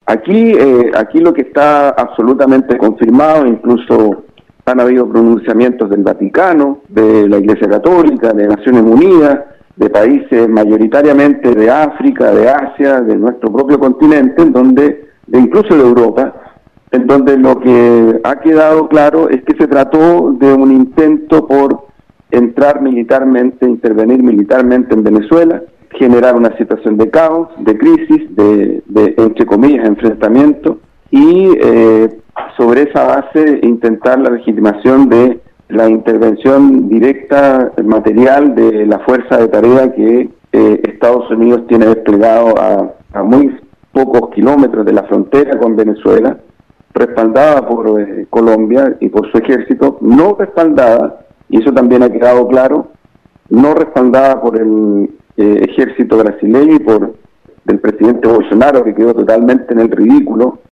Aquí lo que está absolutamente confirmado, incluso han habido pronunciamientos del Vaticano, de la Iglesia Católica, de Naciones Unidas, de países mayoritariamente de África, de Asia, de nuestro propio continente, incluso de Europa, en donde lo que ha quedado claro es que se trató de un intento por entrar militarmente, intervenir militarmente en Venezuela, generar una situación de caos, de crisis, de entre comillas, enfrentamiento, y sobre esa base intentar la legitimación de la intervención directa, material, de la fuerza de tarea que Estados Unidos tiene desplegado a muy pocos kilómetros de la frontera con Venezuela, respaldada por Colombia y por su ejército, no respaldada, y eso también ha quedado claro, no respaldada por el ejército brasileño y por el presidente Bolsonaro, que quedó totalmente en el ridículo,